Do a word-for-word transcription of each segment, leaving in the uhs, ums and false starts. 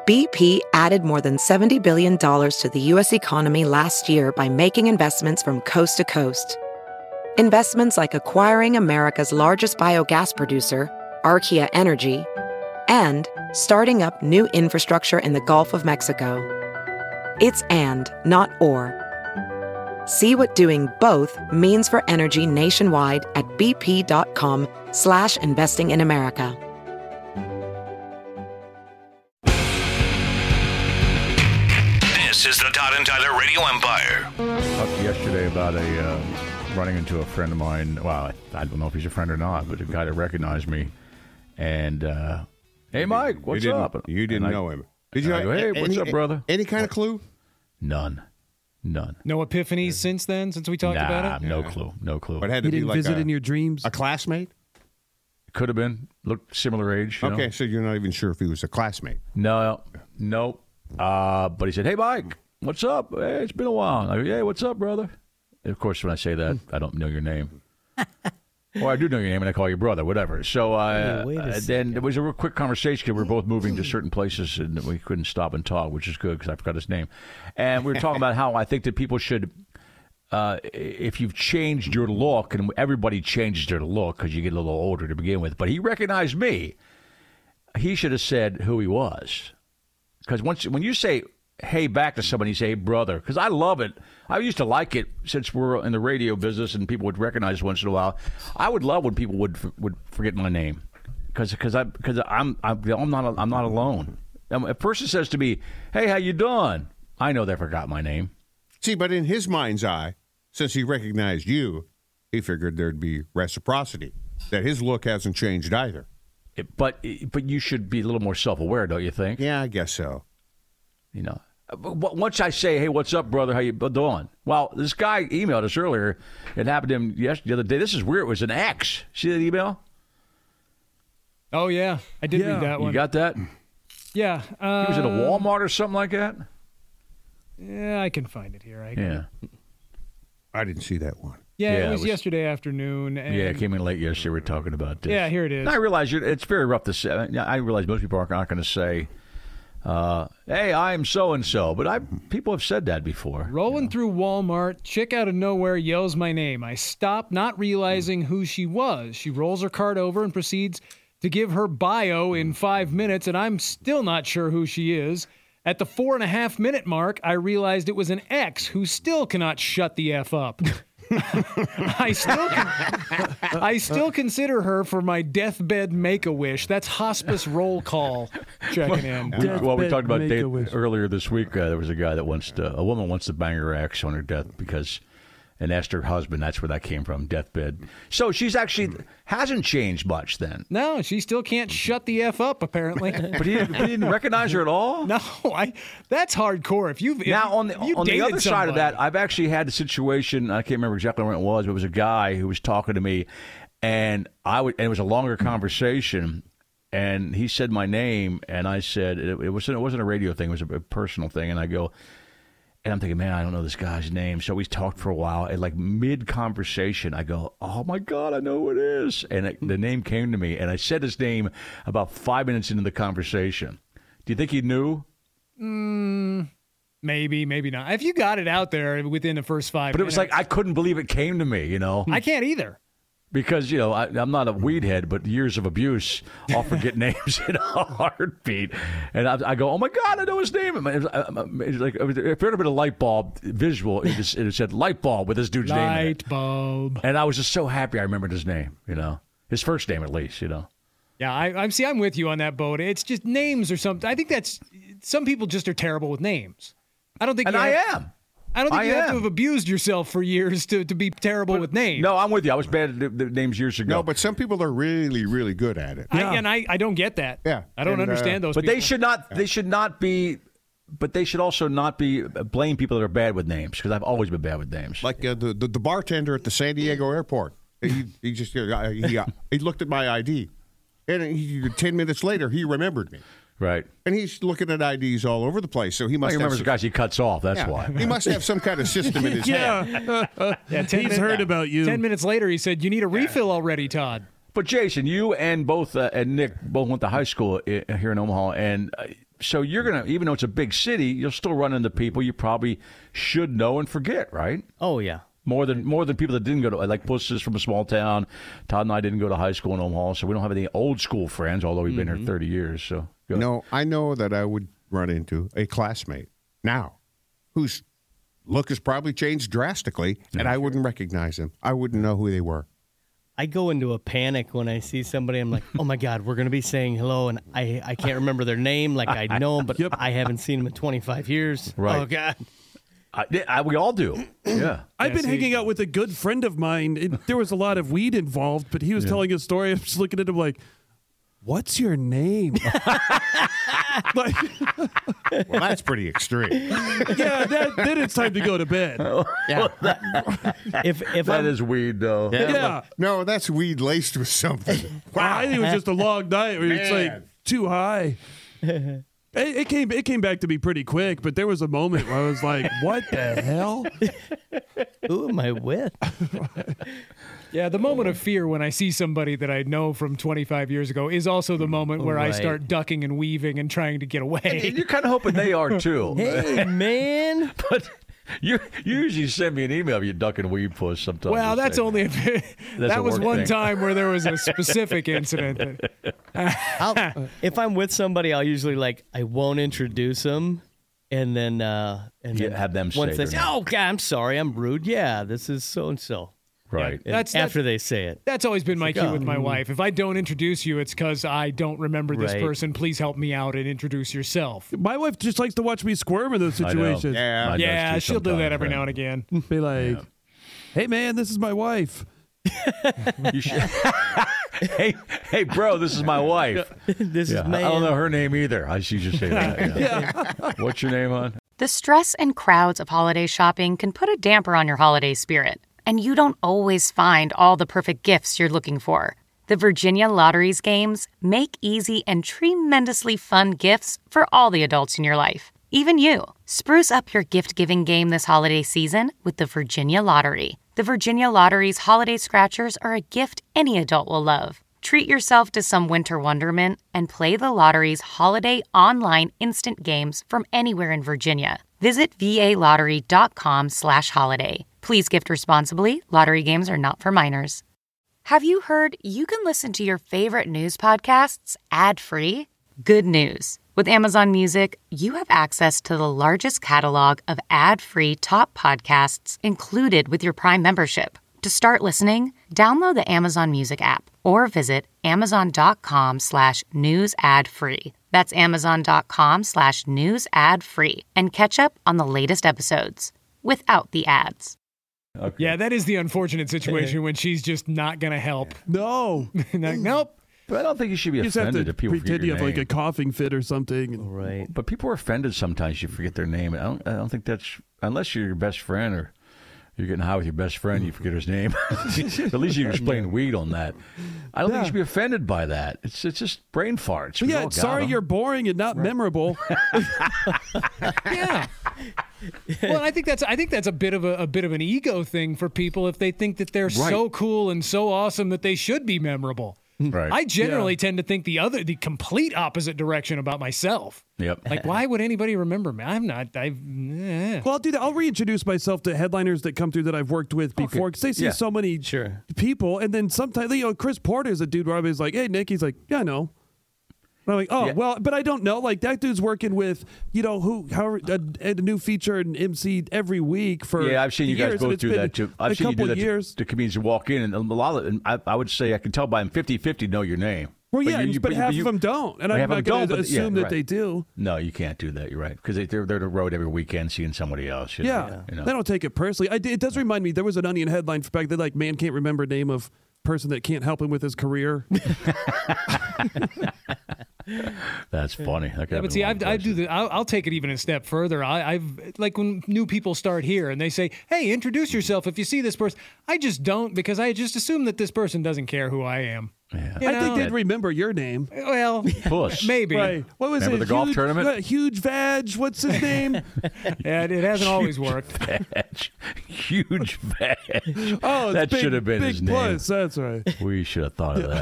B P added more than seventy billion dollars to the U S economy last year by making investments from coast to coast. Investments like acquiring America's largest biogas producer, Archaea Energy, and starting up new infrastructure in the Gulf of Mexico. It's and, not or. See what doing both means for energy nationwide at bp.com slash investing in America. This is the Todd and Tyler Radio Empire. Talked yesterday about a uh, running into a friend of mine. Well, I don't know if he's a friend or not, but a guy that recognized me. And, uh, hey, Mike, what's you up? You didn't I, know him. Did you? I go, hey, any, what's up, brother? Any kind of clue? None. None. No epiphanies since then, since we talked nah, about it? no Yeah. clue. No clue. But it had to You be didn't like visit a, in your dreams? a classmate? Could have been. Looked similar age. You Okay, know? so you're not even sure if he was a classmate. No, nope. Uh, but he said, hey, Mike, what's up? Hey, it's been a while. I go, hey, what's up, brother? And of course, when I say that, I don't know your name. Well, I do know your name, and I call you brother, whatever. So uh, Wait a uh, then it was a real quick conversation because we were both moving to certain places, and we couldn't stop and talk, which is good because I forgot his name. And we were talking about how I think that people should, uh, if you've changed your look, and everybody changes their look because you get a little older to begin with, but he recognized me. He should have said who he was. Because once when you say hey back to somebody, you say hey brother, because I love it. I used to like it since we're in the radio business and people would recognize once in a while. I would love when people would would forget my name because because I because I'm I'm I'm not I'm not alone. Um, a person says to me, hey, how you doing? I know they forgot my name. See, but in his mind's eye, since he recognized you, he figured there'd be reciprocity, that his look hasn't changed either. It, but but you should be a little more self aware, don't you think? Yeah, I guess so. You know. But once I say, hey, what's up, brother? How you doing? Well, this guy emailed us earlier. It happened to him yesterday, the other day. This is weird. It was an ex. See that email? Oh, yeah. I did Yeah. read that one. You got that? Yeah. Uh, He was at a Walmart or something like that? Yeah, I can find it here. I Yeah. I didn't see that one. Yeah, Yeah, it, it was was- yesterday afternoon. And Yeah, it came in late yesterday. We were talking about this. Yeah, here it is. And I realize you're, it's very rough to say. I realize most people aren't, aren't going to say, uh, hey, I'm so-and-so. But I people have said that before. Rolling through Walmart, chick out of nowhere yells my name. I stop, not realizing who she was. She rolls her cart over and proceeds to give her bio in five minutes, and I'm still not sure who she is. At the four and a half minute mark, I realized it was an ex who still cannot shut the F up. I still con- I still consider her for my deathbed make-a-wish. That's hospice roll call checking in. We, well, we Deathbed talked about date, Make-A-Wish. earlier this week. Uh, there was a guy that wants to, a woman wants to bang her ex on her death because, and asked her husband. That's where that came from, deathbed. So she's actually hasn't changed much then. No, she still can't shut the F up, apparently. But he, he didn't recognize her at all. No, I. That's hardcore. If you've if Now, on the if you on the dated other side of somebody- that, I've actually had a situation. I can't remember exactly where it was, but it was a guy who was talking to me, and I would, and it was a longer conversation. And he said my name, and I said it, it wasn't. It wasn't a radio thing; it was a, a personal thing. And I go, and I'm thinking, man, I don't know this guy's name. So we talked for a while, and like mid conversation, I go, oh my god, I know who it is. And it, the name came to me, and I said his name about five minutes into the conversation. Do you think he knew? maybe, maybe not. If you got it out there within the first five, But it was like I couldn't believe it came to me, you know. I can't either. Because, you know, I, I'm not a weed head, but years of abuse, I'll forget names in a heartbeat. And I, I go, oh, my God, I know his name. It was, it was like, if it had been a light bulb visual, it, just, it said light bulb with this dude's name in it. Light bulb. And I was just so happy I remembered his name, you know. His first name, at least, you know. Yeah, I, I see. I'm with you on that boat. It's just names or something. I think that's some people just are terrible with names. I don't think. And you I have, am. I don't think I you have to am. have abused yourself for years to, to be terrible with names. No, I'm with you. I was bad at the, the names years ago. No, but some people are really, really good at it. I, and I, I don't get that. Yeah. I don't And, uh, understand those. But people. they should not. They should not be. But they should also not be blame people that are bad with names because I've always been bad with names. Like uh, the, the the bartender at the San Diego airport. He, he just uh, he, uh, he looked at my I D, and he, ten minutes later he remembered me. Right. And he's looking at I Ds all over the place, so he Well, must he have remembers some, the guys he cuts off. That's yeah, why. he must have some kind of system in his head. Yeah. Yeah, ten He's min- heard about you. Ten minutes later, he said, "You need a refill already, Todd." But Jason, you and both uh, and Nick both went to high school i- here in Omaha, and uh, So you're going to, even though it's a big city, you'll still run into people you probably should know and forget, right? Oh, yeah. More than more than people that didn't go to, like Puss is from a small town. Todd and I didn't go to high school in Omaha, so we don't have any old school friends, although we've been Mm-hmm. here thirty years. So go. No, I know that I would run into a classmate now whose look has probably changed drastically, and I wouldn't recognize him. I wouldn't know who they were. I go into a panic when I see somebody. I'm like, oh, my God, we're going to be saying hello, and I, I can't remember their name. Like, I know them, but Yep. I haven't seen them in twenty-five years. Right. Oh, God. I, I, we all do. Yeah. I've Yeah, been see- hanging out with a good friend of mine. It, there was a lot of weed involved, but he was telling a story. I'm just looking at him like, what's your name? Like, Well, that's pretty extreme. yeah, that, then it's time to go to bed. Yeah. if if That I'm, is weed, though. Yeah. No, that's weed laced with something. Wow. I think it was just a long night where it's like Man. too high. It, it came it came back to me pretty quick, but there was a moment where I was like, what the hell? who am I with? Yeah, the moment of fear when I see somebody that I know from twenty-five years ago is also the moment where I Right. start ducking and weaving and trying to get And away. you're kind of hoping they are, too. Hey, man. But you, you usually send me an email if you duck and weed Puss sometimes. Well, that's only a bit. That's a That was work one thing. time where there was a specific incident. That, I'll, if I'm with somebody, I'll usually, like, I won't introduce them. And then, uh, and Yeah, then have them once say they their say, name. "Oh God, I'm sorry, I'm rude." Yeah, this is so and so. Right. And That's- after that's- they say it. that's always been my like, cue oh, with my mm. wife. If I don't introduce you, it's because I don't remember this Right. person. Please help me out and introduce yourself. My wife just likes to watch me squirm in those I know. situations. Yeah. Mine does Yeah, too she'll do that sometimes, every yeah. now and again. Be like, hey man, this is my wife. You should. hey, hey, bro, this is my wife. this Yeah, is man. I don't know her name either. I should just say that. Yeah. What's your name, hon? The stress and crowds of holiday shopping can put a damper on your holiday spirit, and you don't always find all the perfect gifts you're looking for. The Virginia Lottery's games make easy and tremendously fun gifts for all the adults in your life, even you. Spruce up your gift-giving game this holiday season with the Virginia Lottery. The Virginia Lottery's holiday scratchers are a gift any adult will love. Treat yourself to some winter wonderment and play the lottery's holiday online instant games from anywhere in Virginia. Visit valottery.com slash holiday. Please gift responsibly. Lottery games are not for minors. Have you heard you can listen to your favorite news podcasts ad-free? Good news. With Amazon Music, you have access to the largest catalog of ad-free top podcasts included with your Prime membership. To start listening, download the Amazon Music app or visit amazon.com slash news ad free. That's amazon.com slash news ad free and catch up on the latest episodes without the ads. Okay. Yeah, that is the unfortunate situation when she's just not going to help. No. Like, nope. But I don't think you should be You just have offended to if people pretend forget you your have like name. a coughing fit or something. Right. But people are offended sometimes. You forget their name. I don't. I don't think that's unless you're your best friend or you're getting high with your best friend. You forget his name. At least you can explain weed on that. I don't think Yeah. you should be offended by that. It's it's just brain farts. But We yeah, all got sorry 'em. you're boring and not memorable. Yeah. Well, I think that's I think that's a bit of a, a bit of an ego thing for people if they think that they're so cool and so awesome that they should be memorable. Right. I generally tend to think the other, the complete opposite direction about myself. Yep. Like, why would anybody remember me? I'm not. I've. Eh. Well, I'll do that. I'll reintroduce myself to headliners that come through that I've worked with before because they see Yeah. so many Sure. people. And then sometimes, you know, Chris Porter is a dude where I was like, hey, Nick. He's like, yeah, I know. And I'm like, oh, Yeah. well, but I don't know. Like, that dude's working with, you know, who, how, a, a new feature and M C every week for Yeah, I've seen you years, guys and both it's do been that too. I've a seen you do couple that to, years. to comedians who walk in, and a lot of, and I, I would say I can tell by them fifty-fifty know your name. Well, But yeah, you- you- but but half you- of them don't. And Well, I'm half of not them going don't, to but- yeah, assume that right. they do. No, you can't do that. You're right because they, they're they're the road every weekend seeing somebody else. you know, Yeah, you know. they don't take it personally. I, it does remind me, there was an Onion headline back then, like, man can't remember name of person that can't help him with his career. That's funny. That could Yeah, happen but see, in a lot I've, of I do places. the. I'll, I'll take it even a step further. I, I've like when new people start here and they say, "Hey, introduce yourself." If you see this person, I just don't because I just assume that this person doesn't care who I am. Yeah. You I think know? they'd remember your name. Well, Puss. maybe. Right. What was Remember it? the golf huge, tournament? uh, huge Vag. What's his name? Yeah, it, it hasn't always worked. Badge. Huge badge. Oh, it's that big, should have been big his plus. name. That's right. We should have thought of that.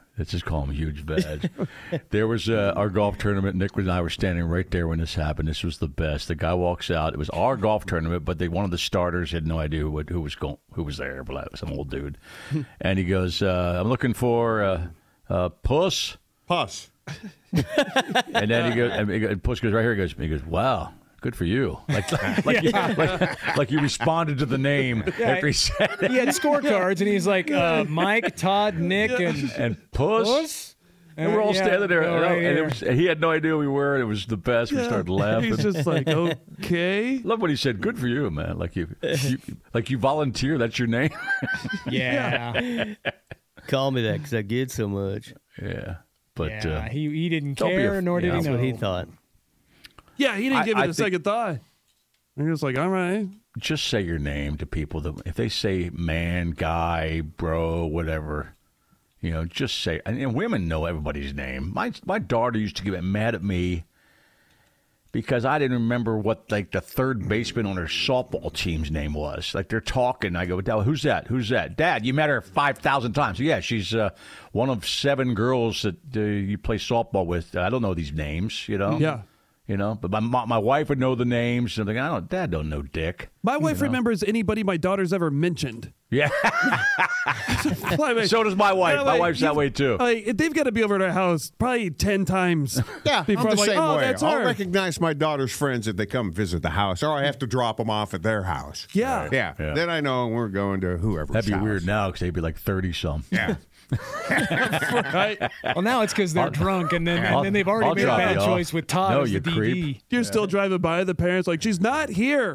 Let's just call him Huge Badge. There was uh, our golf tournament. Nick and I were standing right there when this happened. This was the best. The guy walks out. It was our golf tournament, but they one of the starters had no idea who, who was going, who was there. But some old dude, and he goes, uh, "I'm looking for uh, uh, Puss." Puss. And then he goes, and, he goes, and Puss goes right here. He goes, he goes, "Wow. Good for you." Like, like, Yeah. you, like, like you responded to the name Yeah, after he said it. He had scorecards, and he's like, uh, Mike, Todd, Nick, and And Puss. Puss. And we're all Yeah, standing there, go you know, right and, it here. was, and he had no idea who we were. And it was the best. We Yeah. started laughing. He's just like, okay. Love when he said, "Good for you, man." Like you, you like you volunteer. That's your name. Yeah. Call me that because I get so much. Yeah, but yeah, uh, he, he didn't don't be care, a- nor did yeah. he That's know. what he thought. Yeah, he didn't I- give it I a think- second thought. He was like, all right. just say your name to people. That if they say man, guy, bro, whatever, you know, just say. And, and women know everybody's name. My my daughter used to get mad at me because I didn't remember what like the third baseman on her softball team's name was. Like they're talking, I go, "Dad, who's that? Who's that? Dad, you met her five thousand times." Yeah, she's uh, one of seven girls that uh, you play softball with. I don't know these names, you know. Yeah. You know, but my my wife would know the names. And I'm like, I don't. Dad don't know Dick. My wife You know? remembers anybody my daughter's ever mentioned. Yeah. Like, So does my wife. yeah, My like, wife's that you've- way too. Like, they've got to be over at our house probably ten times. Yeah, before I'm the like, same oh, way. that's I'll her. recognize my daughter's friends if they come visit the house, or I have to drop them off at their house. Yeah. Yeah. Yeah. Then I know we're going to whoever's That'd be house. weird now because they'd be like thirty some. Yeah. Right? Well, now it's because they're drunk, and then, I'll- and then they've already I'll made a drop bad you off. choice with Todd No, as you the D D. creep. You're still driving by the parents like, she's not here.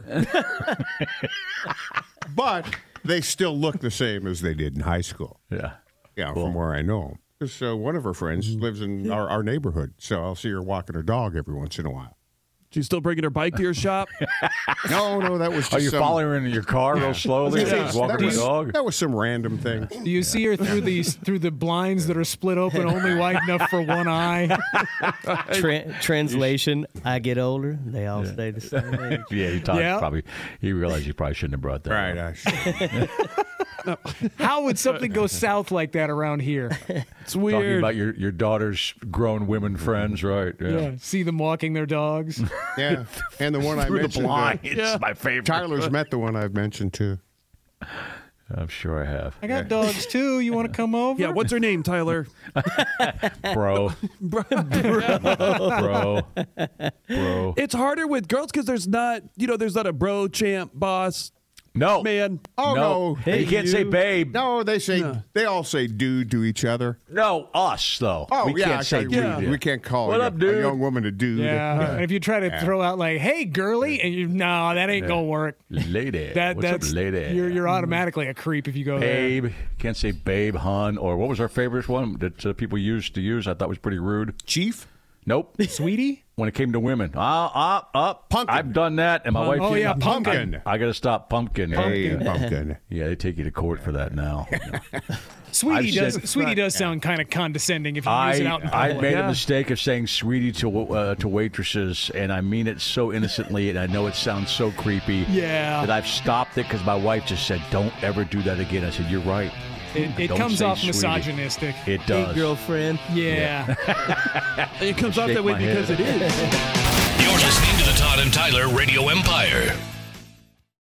But they still look the same as they did in high school. Yeah. Yeah, Cool. from where I know them. Because uh, one of her friends lives in our, our neighborhood, so I'll see her walking her dog every once in a while. She's still bringing her bike to your shop. No, no, that was just Are you some, following her in your car real slowly? Yeah, Just walking that, the was, dog? that was some random thing. Do you see her through these through the blinds that are split open, only wide enough for one eye? Tra- translation: I get older, they all stay the same age. Yeah, he Todd Yeah. probably he realized he probably shouldn't have brought that. Right. up. I should- How would something go south like that around here? It's Talking weird. about your, your daughter's grown women friends, right? Yeah. Yeah, see them walking their dogs. yeah. And the one I Through the mentioned, uh, blinds, Yeah. my favorite. Tyler's met the one I've mentioned too. I'm sure I have. I got dogs too. You want to come over? Yeah, what's her name, Tyler? Bro, bro, bro. It's harder with girls because there's not, you know, there's not a bro, champ, boss, No. man. Oh no, And you can't say babe. no! They say they all say dude to each other. No, us, though. Oh we yeah, can't say okay, dude. we, we can't call What a, up, dude? a young woman a dude. Yeah. And if you try to throw out like, "Hey, girly," and you no, that ain't gonna work. Lady. That What's that's up, lady? You're you're automatically a creep if you go there. Babe. Can't say babe, hun, or what was our favorite one that uh, people used to use? I thought was pretty rude. Chief. Nope. Sweetie. When it came to women, ah, ah, ah, Pumpkin. I've done that, and my wife. Oh, did- yeah, pumpkin. I got to stop pumpkin. Hey, pumpkin. Yeah, they take you to court for that now. Sweetie I've does. said- Sweetie does sound kind of condescending if you I use it out in I public. made Yeah. a mistake of saying "sweetie" to uh, to waitresses, and I mean it so innocently, and I know it sounds so creepy. Yeah. That I've stopped it because my wife just said, "Don't ever do that again." I said, "You're right." It, it Don't comes say off sweetie. misogynistic. It Hey, does. girlfriend. Yeah. It comes off Shake that way my because head. it is. You're listening to the Todd and Tyler Radio Empire.